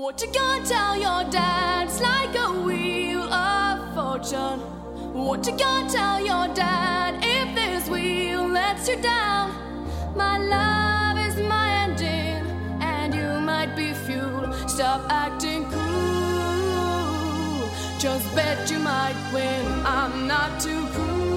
What you gonna tell your dad? It's like a wheel of fortune. What you gonna tell your dad if this wheel lets you down? My love is my engine, and you might be fuel. Stop acting cool. Just bet you might win. I'm not too cool.